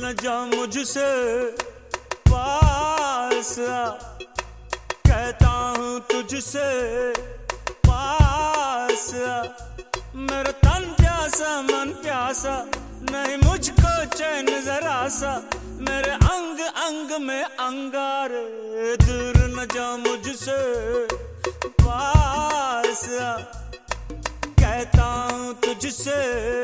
न जा मुझसे, पास आ, कहता हूँ तुझसे पास आ। मेरा तन प्यासा मन प्यासा, नहीं मुझको चैन जरा सा, मेरे अंग अंग में अंगारे। दूर न जा मुझसे, पास आ, कहता हूँ तुझसे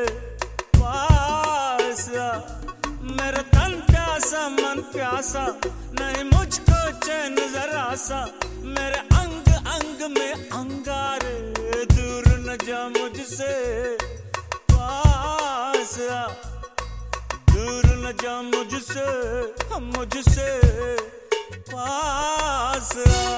पास आ। मेरा तन प्यासा मन प्यासा, नहीं मुझको चैन जरा सा, मेरे अंग अंग में अंगारे। दूर न जा मुझसे, पास आ, दूर न जा मुझसे, मुझसे पास आ।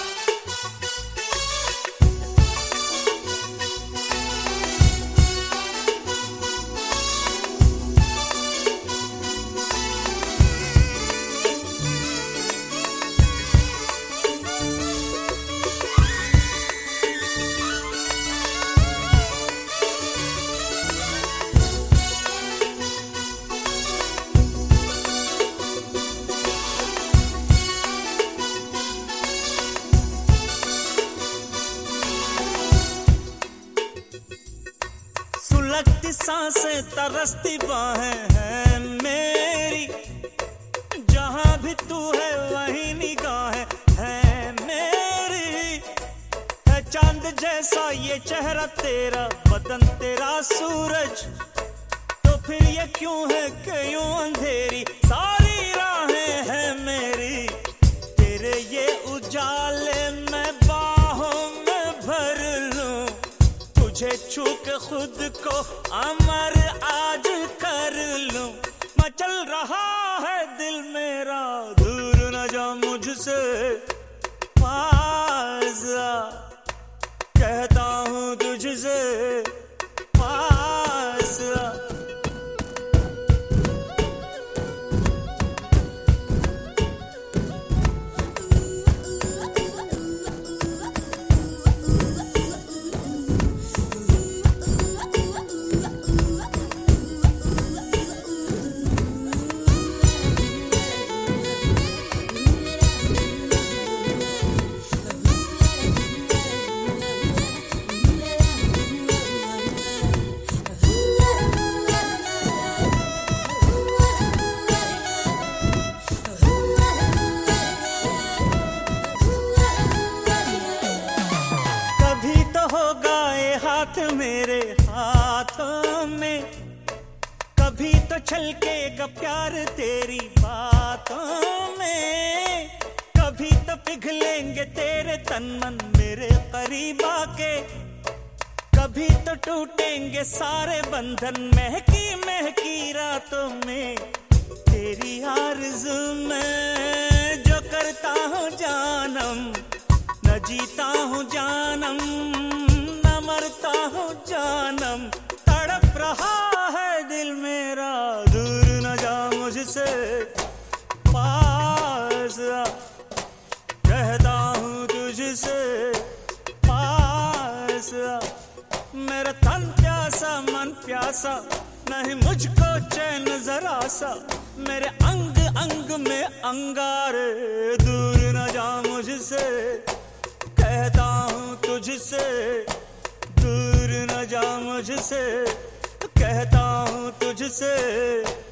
सुलगती सांसें तरसती बाहें हैं मेरी, जहां भी तू है वहीं निगाहें है मेरी। है चांद जैसा ये चेहरा तेरा, बदन तेरा सूरज, तो फिर ये क्यों है कि यूं अंधेरी सारी राहें हैं मेरी। तेरे ये उजाले में बाहों में भर लूं, तुझे छू के खुद को अमर आज कर लूं। मचल रहा है दिल मेरा, दूर न जा मुझसे, पास आ, कहता हूँ तुझसे पास आ। हाथ मेरे हाथों में, कभी तो छलकेगा प्यार तेरी बातों में, कभी तो पिघलेंगे तेरे तन मन मेरे करीब आके, कभी तो टूटेंगे सारे बंधन महकी महकी रातों में। तेरी आरज़ू में जो करता हूँ जानम, न जीता हूँ जानम, मरता हूँ जानम, तड़प रहा है दिल मेरा। दूर न जा मुझसे, पास आ, कहता हूँ तुझसे पास आ। मेरा तन प्यासा मन प्यासा, नहीं मुझको चैन जरा सा, मेरे अंग अंग में अंगारे। दूर न जा मुझसे, कहता हूँ तुझसे, दूर न जा मुझसे, कहता हूँ तुझसे।